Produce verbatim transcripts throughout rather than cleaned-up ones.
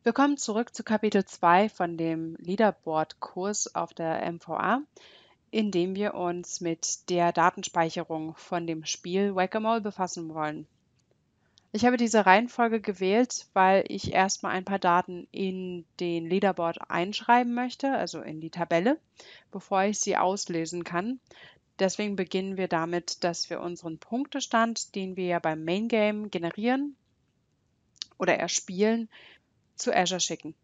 Willkommen zurück zu Kapitel zwei von dem Leaderboard-Kurs auf der M V A, in dem wir uns mit der Datenspeicherung von dem Spiel Whac-A-Mole befassen wollen. Ich habe diese Reihenfolge gewählt, weil ich erstmal ein paar Daten in den Leaderboard einschreiben möchte, also in die Tabelle, bevor ich sie auslesen kann. Deswegen beginnen wir damit, dass wir unseren Punktestand, den wir ja beim Main Game generieren oder erspielen, zu Azure schicken.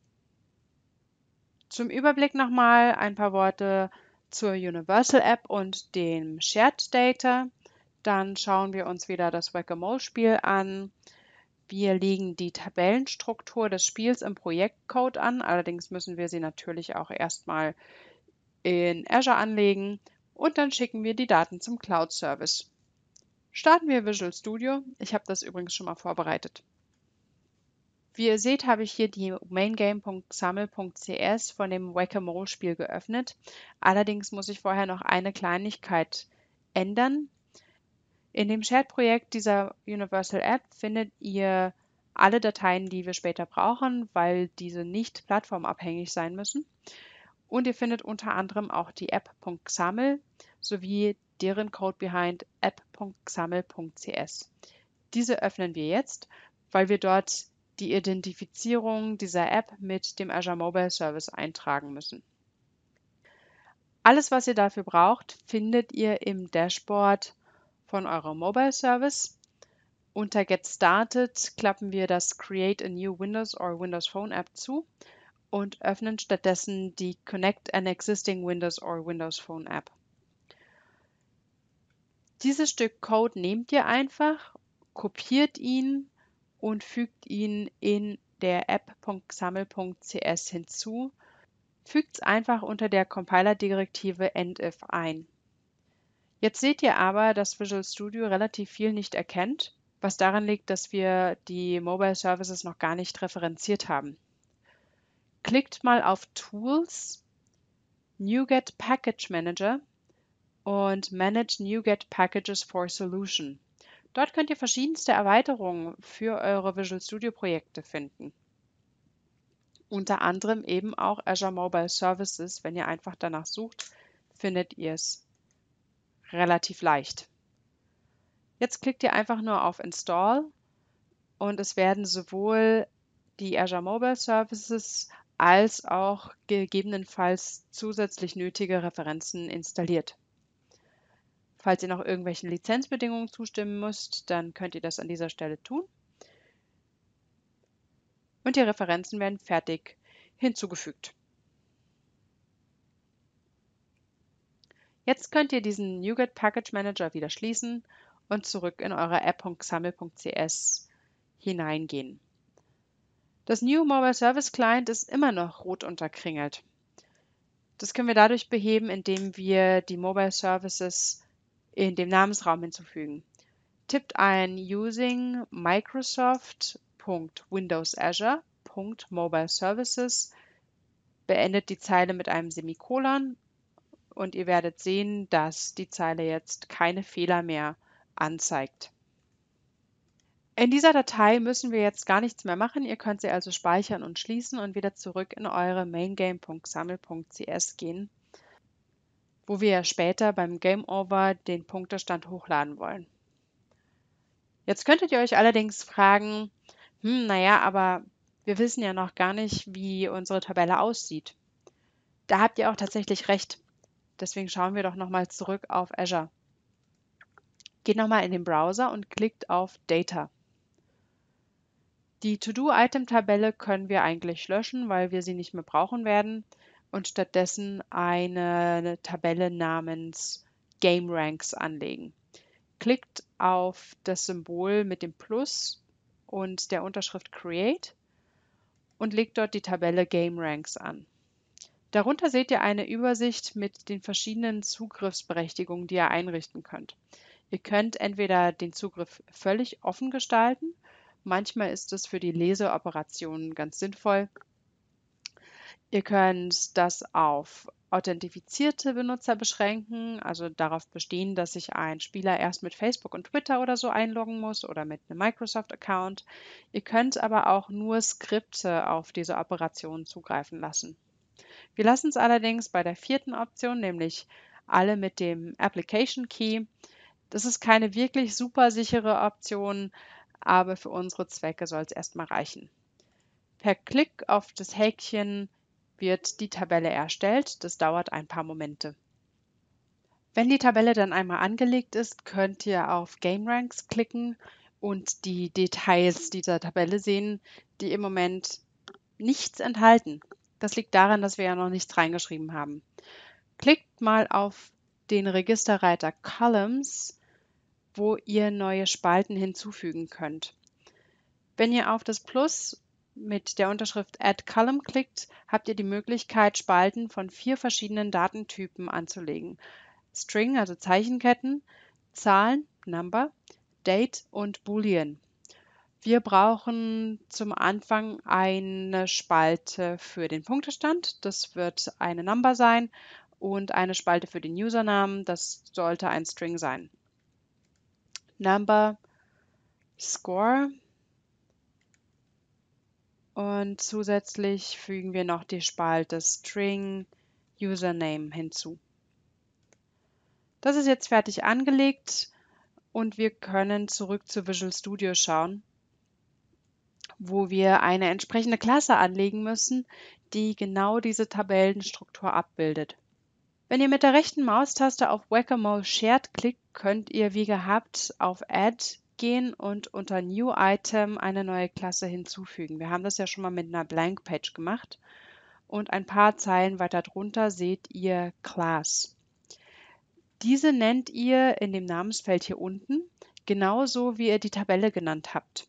Zum Überblick nochmal ein paar Worte zur Universal App und dem Shared Data. Dann schauen wir uns wieder das Whac-A-Mole-Spiel an. Wir legen die Tabellenstruktur des Spiels im Projektcode an. Allerdings müssen wir sie natürlich auch erstmal in Azure anlegen. Und dann schicken wir die Daten zum Cloud-Service. Starten wir Visual Studio. Ich habe das übrigens schon mal vorbereitet. Wie ihr seht, habe ich hier die maingame.xaml.cs von dem Whac-A-Mole-Spiel geöffnet. Allerdings muss ich vorher noch eine Kleinigkeit ändern. In dem Shared-Projekt dieser Universal App findet ihr alle Dateien, die wir später brauchen, weil diese nicht plattformabhängig sein müssen. Und ihr findet unter anderem auch die app.xaml sowie deren Code behind app.xaml.cs. Diese öffnen wir jetzt, weil wir dort die Identifizierung dieser App mit dem Azure Mobile Service eintragen müssen. Alles, was ihr dafür braucht, findet ihr im Dashboard von eurem Mobile Service. Unter Get Started klappen wir das Create a New Windows or Windows Phone App zu und öffnen stattdessen die Connect an Existing Windows or Windows Phone App. Dieses Stück Code nehmt ihr einfach, kopiert ihn und fügt ihn in der app.xaml.cs hinzu, fügt es einfach unter der Compiler-Direktive endif ein. Jetzt seht ihr aber, dass Visual Studio relativ viel nicht erkennt, was daran liegt, dass wir die Mobile Services noch gar nicht referenziert haben. Klickt mal auf Tools, NuGet Package Manager und Manage NuGet Packages for Solution. Dort könnt ihr verschiedenste Erweiterungen für eure Visual Studio Projekte finden. Unter anderem eben auch Azure Mobile Services. Wenn ihr einfach danach sucht, findet ihr es relativ leicht. Jetzt klickt ihr einfach nur auf Install und es werden sowohl die Azure Mobile Services als auch gegebenenfalls zusätzlich nötige Referenzen installiert. Falls ihr noch irgendwelchen Lizenzbedingungen zustimmen müsst, dann könnt ihr das an dieser Stelle tun. Und die Referenzen werden fertig hinzugefügt. Jetzt könnt ihr diesen NuGet Package Manager wieder schließen und zurück in eure app.xaml.cs hineingehen. Das New Mobile Service Client ist immer noch rot unterkringelt. Das können wir dadurch beheben, indem wir die Mobile Services in dem Namensraum hinzufügen. Tippt ein using microsoft.windowsazure.mobileservices, beendet die Zeile mit einem Semikolon und ihr werdet sehen, dass die Zeile jetzt keine Fehler mehr anzeigt. In dieser Datei müssen wir jetzt gar nichts mehr machen. Ihr könnt sie also speichern und schließen und wieder zurück in eure maingame.xaml.cs gehen, wo wir ja später beim Game Over den Punktestand hochladen wollen. Jetzt könntet ihr euch allerdings fragen, hm, naja, aber wir wissen ja noch gar nicht, wie unsere Tabelle aussieht. Da habt ihr auch tatsächlich recht. Deswegen schauen wir doch nochmal zurück auf Azure. Geht nochmal in den Browser und klickt auf Data. Die To-Do-Item-Tabelle können wir eigentlich löschen, weil wir sie nicht mehr brauchen werden und stattdessen eine Tabelle namens GameRanks anlegen. Klickt auf das Symbol mit dem Plus und der Unterschrift Create und legt dort die Tabelle GameRanks an. Darunter seht ihr eine Übersicht mit den verschiedenen Zugriffsberechtigungen, die ihr einrichten könnt. Ihr könnt entweder den Zugriff völlig offen gestalten. Manchmal ist es für die Leseoperationen ganz sinnvoll. Ihr könnt das auf authentifizierte Benutzer beschränken, also darauf bestehen, dass sich ein Spieler erst mit Facebook und Twitter oder so einloggen muss oder mit einem Microsoft-Account. Ihr könnt aber auch nur Skripte auf diese Operation zugreifen lassen. Wir lassen es allerdings bei der vierten Option, nämlich alle mit dem Application Key. Das ist keine wirklich super sichere Option, aber für unsere Zwecke soll es erstmal reichen. Per Klick auf das Häkchen wird die Tabelle erstellt. Das dauert ein paar Momente. Wenn die Tabelle dann einmal angelegt ist, könnt ihr auf GameRanks klicken und die Details dieser Tabelle sehen, die im Moment nichts enthalten. Das liegt daran, dass wir ja noch nichts reingeschrieben haben. Klickt mal auf den Registerreiter Columns, wo ihr neue Spalten hinzufügen könnt. Wenn ihr auf das Plus mit der Unterschrift Add Column klickt, habt ihr die Möglichkeit, Spalten von vier verschiedenen Datentypen anzulegen. String, also Zeichenketten, Zahlen, Number, Date und Boolean. Wir brauchen zum Anfang eine Spalte für den Punktestand, das wird eine Number sein, und eine Spalte für den Usernamen, das sollte ein String sein. Number, Score. Und zusätzlich fügen wir noch die Spalte String Username hinzu. Das ist jetzt fertig angelegt und wir können zurück zu Visual Studio schauen, wo wir eine entsprechende Klasse anlegen müssen, die genau diese Tabellenstruktur abbildet. Wenn ihr mit der rechten Maustaste auf Whack-A-Mole Shared klickt, könnt ihr wie gehabt auf Add gehen und unter New Item eine neue Klasse hinzufügen. Wir haben das ja schon mal mit einer Blank Page gemacht und ein paar Zeilen weiter drunter seht ihr Class. Diese nennt ihr in dem Namensfeld hier unten, genauso wie ihr die Tabelle genannt habt.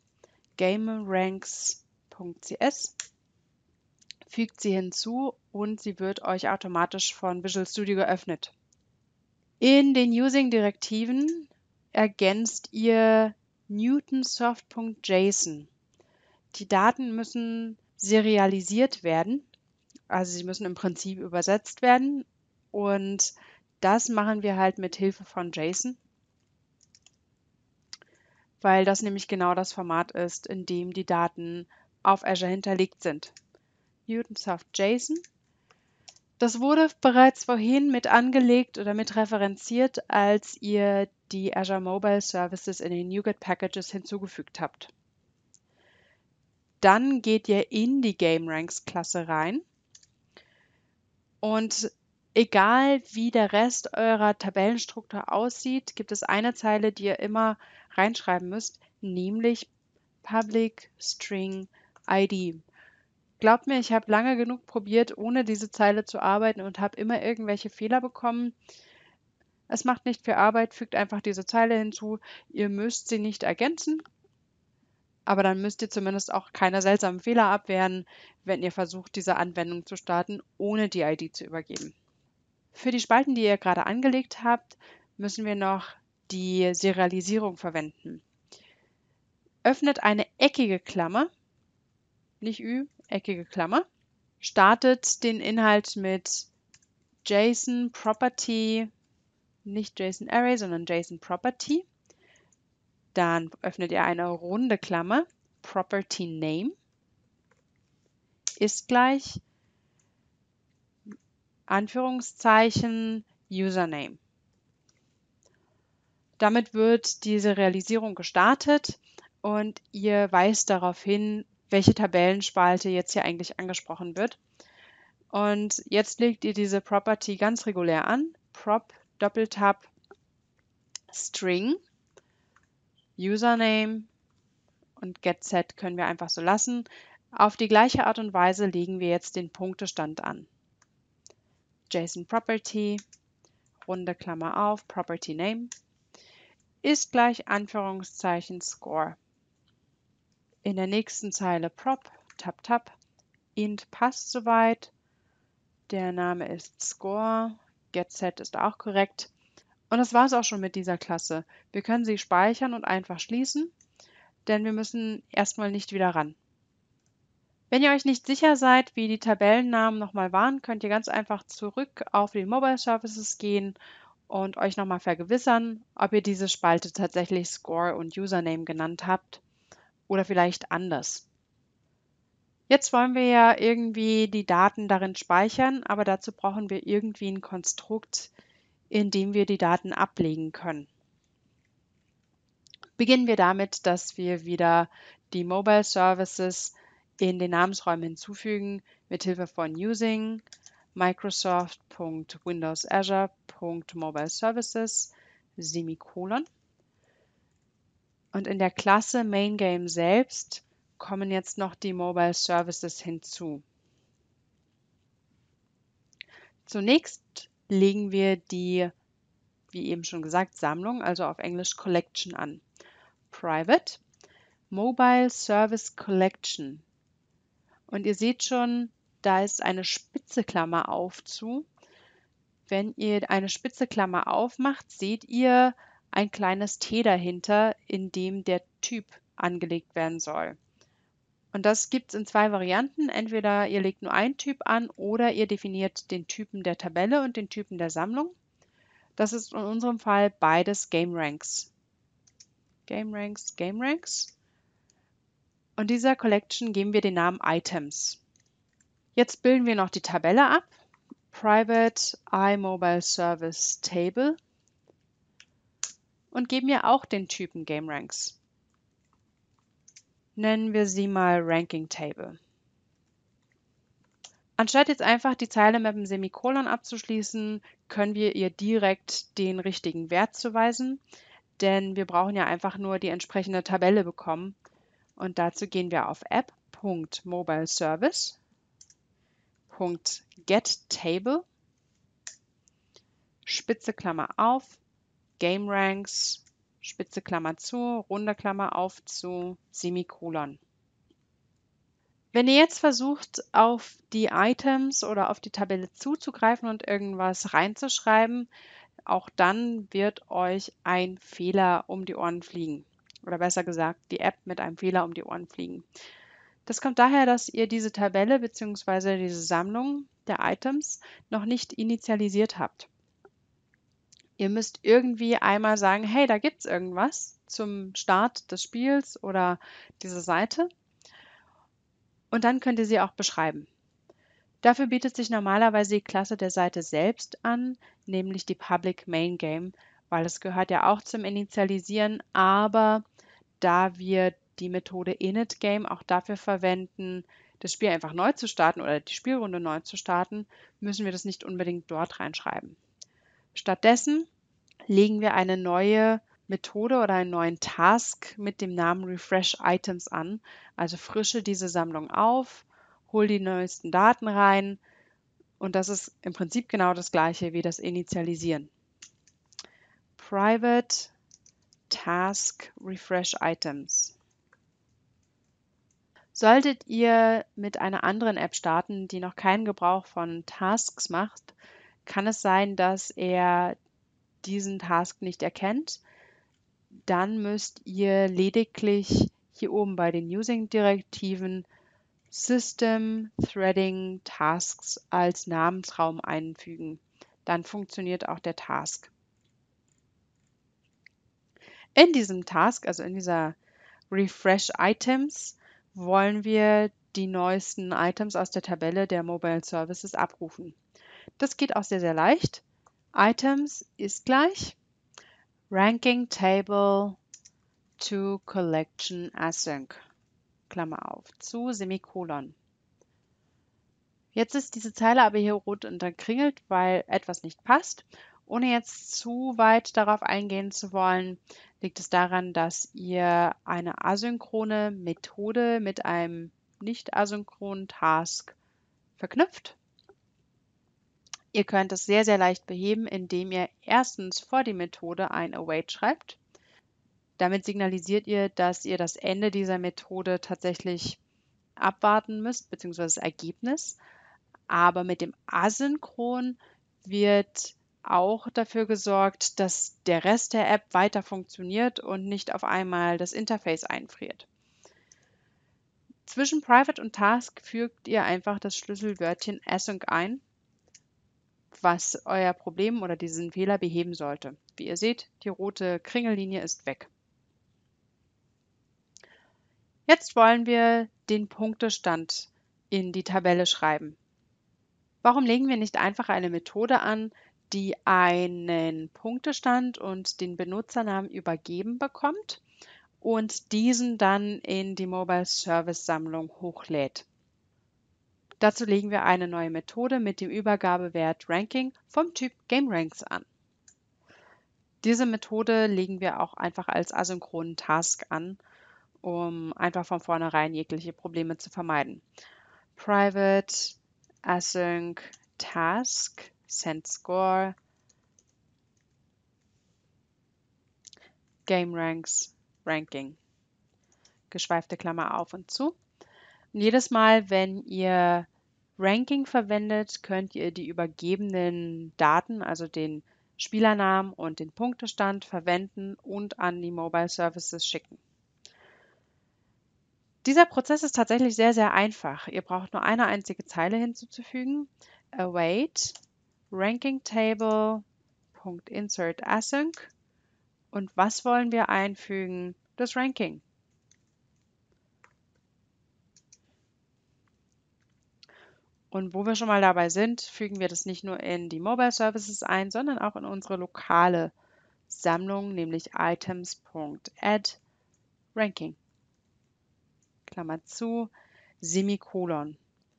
GameRanks.cs fügt sie hinzu und sie wird euch automatisch von Visual Studio geöffnet. In den Using-Direktiven ergänzt ihr Newtonsoft.json. Die Daten müssen serialisiert werden, also sie müssen im Prinzip übersetzt werden und das machen wir halt mit Hilfe von JSON, weil das nämlich genau das Format ist, in dem die Daten auf Azure hinterlegt sind. Newtonsoft.json. Das wurde bereits vorhin mit angelegt oder mit referenziert, als ihr die Azure Mobile Services in den NuGet Packages hinzugefügt habt. Dann geht ihr in die GameRanks-Klasse rein und egal wie der Rest eurer Tabellenstruktur aussieht, gibt es eine Zeile, die ihr immer reinschreiben müsst, nämlich Public String I D. Glaubt mir, ich habe lange genug probiert, ohne diese Zeile zu arbeiten und habe immer irgendwelche Fehler bekommen. Es macht nicht viel Arbeit, fügt einfach diese Zeile hinzu. Ihr müsst sie nicht ergänzen, aber dann müsst ihr zumindest auch keine seltsamen Fehler abwehren, wenn ihr versucht, diese Anwendung zu starten, ohne die I D zu übergeben. Für die Spalten, die ihr gerade angelegt habt, müssen wir noch die Serialisierung verwenden. Öffnet eine eckige Klammer, nicht Ü, eckige Klammer, startet den Inhalt mit JSON Property, nicht JSON Array, sondern JSON Property. Dann öffnet ihr eine runde Klammer, Property Name, ist gleich Anführungszeichen Username. Damit wird diese Realisierung gestartet und ihr weist darauf hin, welche Tabellenspalte jetzt hier eigentlich angesprochen wird. Und jetzt legt ihr diese Property ganz regulär an. Prop, Doppeltab, String, Username und GetSet können wir einfach so lassen. Auf die gleiche Art und Weise legen wir jetzt den Punktestand an. JSON Property, runde Klammer auf, Property Name, ist gleich Anführungszeichen Score. In der nächsten Zeile Prop, Tab, Tab, int passt soweit. Der Name ist Score, GetSet ist auch korrekt. Und das war es auch schon mit dieser Klasse. Wir können sie speichern und einfach schließen, denn wir müssen erstmal nicht wieder ran. Wenn ihr euch nicht sicher seid, wie die Tabellennamen nochmal waren, könnt ihr ganz einfach zurück auf die Mobile Services gehen und euch nochmal vergewissern, ob ihr diese Spalte tatsächlich Score und Username genannt habt oder vielleicht anders. Jetzt wollen wir ja irgendwie die Daten darin speichern, aber dazu brauchen wir irgendwie ein Konstrukt, in dem wir die Daten ablegen können. Beginnen wir damit, dass wir wieder die Mobile Services in den Namensräumen hinzufügen mit Hilfe von using microsoft.windowsazure.mobileservices Semikolon. Und in der Klasse MainGame selbst kommen jetzt noch die Mobile Services hinzu. Zunächst legen wir die, wie eben schon gesagt, Sammlung, also auf Englisch Collection an. Private Mobile Service Collection. Und ihr seht schon, da ist eine spitze Klammer auf zu. Wenn ihr eine spitze Klammer aufmacht, seht ihr ein kleines T dahinter, in dem der Typ angelegt werden soll. Und das gibt es in zwei Varianten. Entweder ihr legt nur einen Typ an oder ihr definiert den Typen der Tabelle und den Typen der Sammlung. Das ist in unserem Fall beides GameRanks. GameRanks, GameRanks. Und dieser Collection geben wir den Namen Items. Jetzt bilden wir noch die Tabelle ab. Private iMobileService Table und geben ihr auch den Typen GameRanks. Nennen wir sie mal Ranking Table. Anstatt jetzt einfach die Zeile mit dem Semikolon abzuschließen, können wir ihr direkt den richtigen Wert zuweisen, denn wir brauchen ja einfach nur die entsprechende Tabelle bekommen. Und dazu gehen wir auf app.mobileservice.getTable, Spitze Klammer auf, GameRanks, Spitze Klammer zu, runde Klammer auf zu, Semikolon. Wenn ihr jetzt versucht, auf die Items oder auf die Tabelle zuzugreifen und irgendwas reinzuschreiben, auch dann wird euch ein Fehler um die Ohren fliegen. Oder besser gesagt, die App mit einem Fehler um die Ohren fliegen. Das kommt daher, dass ihr diese Tabelle bzw. diese Sammlung der Items noch nicht initialisiert habt. Ihr müsst irgendwie einmal sagen, hey, da gibt es irgendwas zum Start des Spiels oder dieser Seite. Und dann könnt ihr sie auch beschreiben. Dafür bietet sich normalerweise die Klasse der Seite selbst an, nämlich die Public Main Game, weil es gehört ja auch zum Initialisieren, aber da wir die Methode initGame auch dafür verwenden, das Spiel einfach neu zu starten oder die Spielrunde neu zu starten, müssen wir das nicht unbedingt dort reinschreiben. Stattdessen legen wir eine neue Methode oder einen neuen Task mit dem Namen Refresh Items an. Also frische diese Sammlung auf, hol die neuesten Daten rein und das ist im Prinzip genau das gleiche wie das Initialisieren. Private Task Refresh Items. Solltet ihr mit einer anderen App starten, die noch keinen Gebrauch von Tasks macht, kann es sein, dass er diesen Task nicht erkennt. Dann müsst ihr lediglich hier oben bei den Using-Direktiven System Threading Tasks als Namensraum einfügen. Dann funktioniert auch der Task. In diesem Task, also in dieser Refresh Items, wollen wir die neuesten Items aus der Tabelle der Mobile Services abrufen. Das geht auch sehr, sehr leicht. Items ist gleich Ranking Table to Collection Async, Klammer auf, zu Semikolon. Jetzt ist diese Zeile aber hier rot unterkringelt, weil etwas nicht passt. Ohne jetzt zu weit darauf eingehen zu wollen, liegt es daran, dass ihr eine asynchrone Methode mit einem nicht asynchronen Task verknüpft. Ihr könnt es sehr, sehr leicht beheben, indem ihr erstens vor die Methode ein Await schreibt. Damit signalisiert ihr, dass ihr das Ende dieser Methode tatsächlich abwarten müsst, beziehungsweise das Ergebnis. Aber mit dem Asynchron wird auch dafür gesorgt, dass der Rest der App weiter funktioniert und nicht auf einmal das Interface einfriert. Zwischen Private und Task fügt ihr einfach das Schlüsselwörtchen Async ein, was euer Problem oder diesen Fehler beheben sollte. Wie ihr seht, die rote Kringellinie ist weg. Jetzt wollen wir den Punktestand in die Tabelle schreiben. Warum legen wir nicht einfach eine Methode an, die einen Punktestand und den Benutzernamen übergeben bekommt und diesen dann in die Mobile Service Sammlung hochlädt? Dazu legen wir eine neue Methode mit dem Übergabewert Ranking vom Typ GameRanks an. Diese Methode legen wir auch einfach als asynchronen Task an, um einfach von vornherein jegliche Probleme zu vermeiden. Private async task send score GameRanks Ranking. Geschweifte Klammer auf und zu. Und jedes Mal, wenn ihr Ranking verwendet, könnt ihr die übergebenen Daten, also den Spielernamen und den Punktestand verwenden und an die Mobile Services schicken. Dieser Prozess ist tatsächlich sehr, sehr einfach. Ihr braucht nur eine einzige Zeile hinzuzufügen. Await ranking table .insert async. Und was wollen wir einfügen? Das Ranking. Und wo wir schon mal dabei sind, fügen wir das nicht nur in die Mobile Services ein, sondern auch in unsere lokale Sammlung, nämlich items.add ranking. Klammer zu, Semikolon.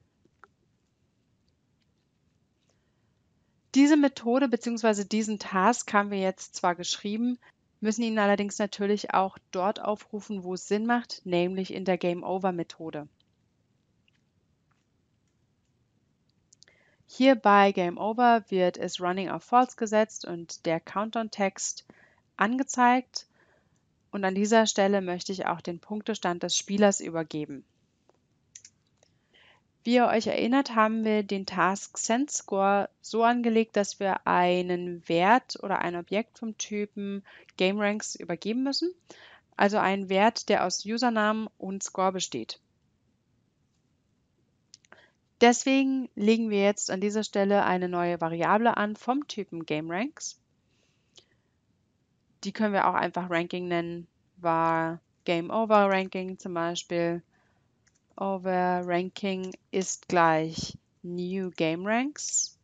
Diese Methode bzw. diesen Task haben wir jetzt zwar geschrieben, müssen ihn allerdings natürlich auch dort aufrufen, wo es Sinn macht, nämlich in der Game-Over-Methode. Hier bei Game Over wird es Running auf False gesetzt und der Countdown-Text angezeigt. Und an dieser Stelle möchte ich auch den Punktestand des Spielers übergeben. Wie ihr euch erinnert, haben wir den Task SendScore so angelegt, dass wir einen Wert oder ein Objekt vom Typen GameRanks übergeben müssen, also einen Wert, der aus Usernamen und Score besteht. Deswegen legen wir jetzt an dieser Stelle eine neue Variable an vom Typen GameRanks. Die können wir auch einfach Ranking nennen, var GameOverRanking zum Beispiel. Overranking ist gleich New GameRanks.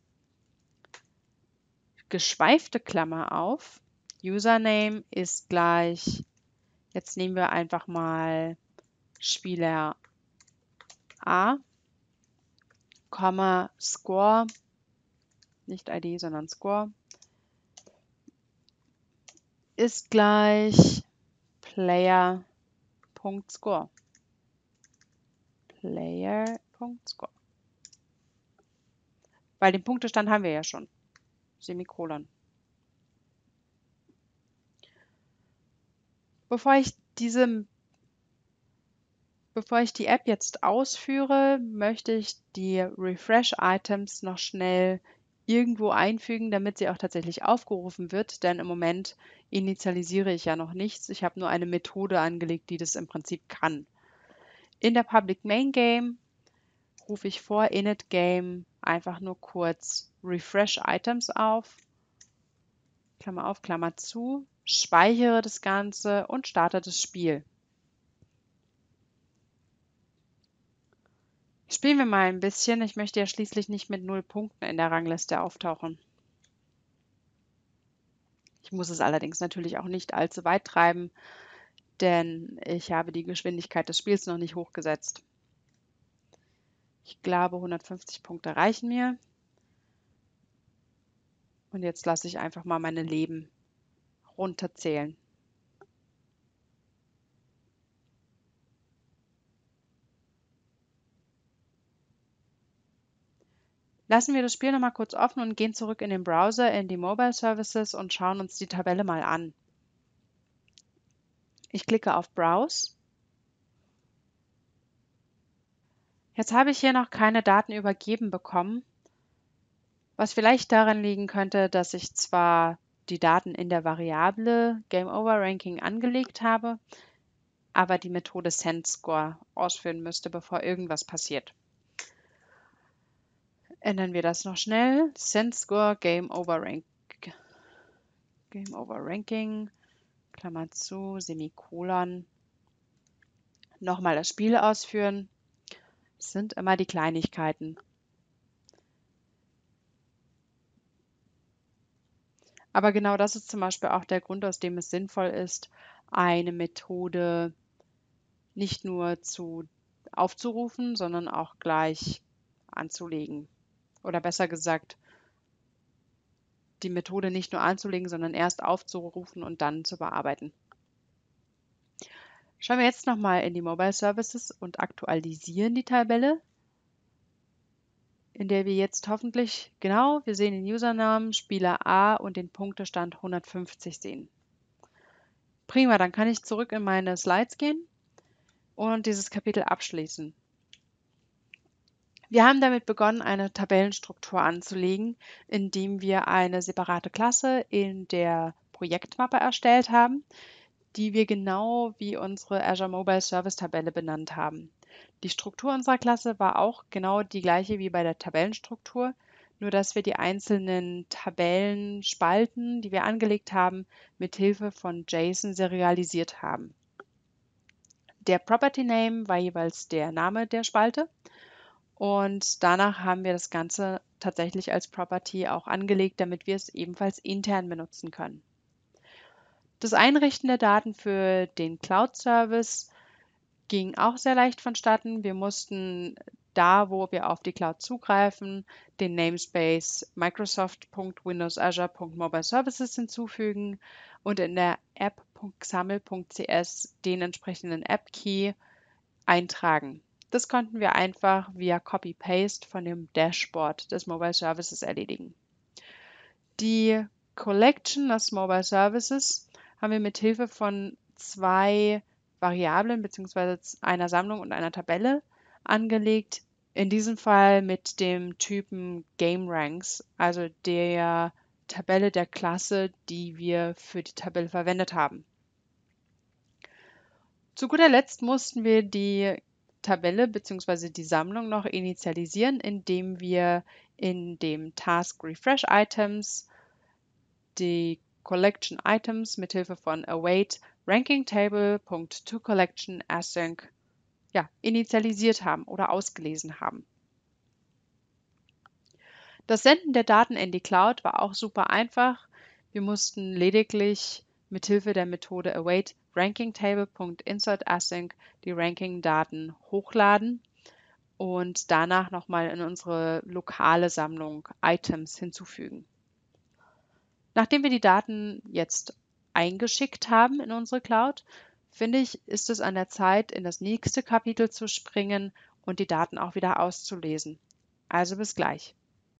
Geschweifte Klammer auf. Username ist gleich, jetzt nehmen wir einfach mal Spieler A, Komma, Score, nicht I D, sondern Score, ist gleich Player.Score. Player.Score. Weil den Punktestand haben wir ja schon. Semikolon. Bevor ich diese, bevor ich die App jetzt ausführe, möchte ich die Refresh-Items noch schnell irgendwo einfügen, damit sie auch tatsächlich aufgerufen wird, denn im Moment initialisiere ich ja noch nichts. Ich habe nur eine Methode angelegt, die das im Prinzip kann. In der Public Main Game rufe ich vor init Game einfach nur kurz Refresh Items auf, Klammer auf, Klammer zu, speichere das Ganze und starte das Spiel. Spielen wir mal ein bisschen. Ich möchte ja schließlich nicht mit null Punkten in der Rangliste auftauchen. Ich muss es allerdings natürlich auch nicht allzu weit treiben, denn ich habe die Geschwindigkeit des Spiels noch nicht hochgesetzt. Ich glaube, hundertfünfzig Punkte reichen mir. Und jetzt lasse ich einfach mal meine Leben runterzählen. Lassen wir das Spiel nochmal kurz offen und gehen zurück in den Browser, in die Mobile Services und schauen uns die Tabelle mal an. Ich klicke auf Browse. Jetzt habe ich hier noch keine Daten übergeben bekommen, was vielleicht daran liegen könnte, dass ich zwar die Daten in der Variable GameOverRanking angelegt habe, aber die Methode SendScore ausführen müsste, bevor irgendwas passiert. Ändern wir das noch schnell. SendScore Game Over Rank Game Over Ranking, Klammer zu, Semikolon. Nochmal das Spiel ausführen. Das sind immer die Kleinigkeiten. Aber genau das ist zum Beispiel auch der Grund, aus dem es sinnvoll ist, eine Methode nicht nur zu aufzurufen, sondern auch gleich anzulegen. Oder besser gesagt, die Methode nicht nur anzulegen, sondern erst aufzurufen und dann zu bearbeiten. Schauen wir jetzt nochmal in die Mobile Services und aktualisieren die Tabelle, in der wir jetzt hoffentlich, genau, wir sehen den Usernamen, Spieler A und den Punktestand hundertfünfzig sehen. Prima, dann kann ich zurück in meine Slides gehen und dieses Kapitel abschließen. Wir haben damit begonnen, eine Tabellenstruktur anzulegen, indem wir eine separate Klasse in der Projektmappe erstellt haben, die wir genau wie unsere Azure Mobile Service Tabelle benannt haben. Die Struktur unserer Klasse war auch genau die gleiche wie bei der Tabellenstruktur, nur dass wir die einzelnen Tabellenspalten, die wir angelegt haben, mit Hilfe von JSON serialisiert haben. Der Property Name war jeweils der Name der Spalte und danach haben wir das Ganze tatsächlich als Property auch angelegt, damit wir es ebenfalls intern benutzen können. Das Einrichten der Daten für den Cloud-Service ging auch sehr leicht vonstatten. Wir mussten da, wo wir auf die Cloud zugreifen, den Namespace microsoft.windowsazure.mobileservices hinzufügen und in der app.xaml.cs den entsprechenden App-Key eintragen. Das konnten wir einfach via Copy-Paste von dem Dashboard des Mobile Services erledigen. Die Collection des Mobile Services haben wir mit Hilfe von zwei Variablen bzw. einer Sammlung und einer Tabelle angelegt. In diesem Fall mit dem Typen GameRanks, also der Tabelle der Klasse, die wir für die Tabelle verwendet haben. Zu guter Letzt mussten wir die Tabelle bzw. die Sammlung noch initialisieren, indem wir in dem Task Refresh Items die Collection Items mit Hilfe von await ranking table.toCollection async ja, initialisiert haben oder ausgelesen haben. Das Senden der Daten in die Cloud war auch super einfach. Wir mussten lediglich mit Hilfe der Methode await ranking table.insert async die Ranking-Daten hochladen und danach nochmal in unsere lokale Sammlung Items hinzufügen. Nachdem wir die Daten jetzt eingeschickt haben in unsere Cloud, finde ich, ist es an der Zeit, in das nächste Kapitel zu springen und die Daten auch wieder auszulesen. Also bis gleich.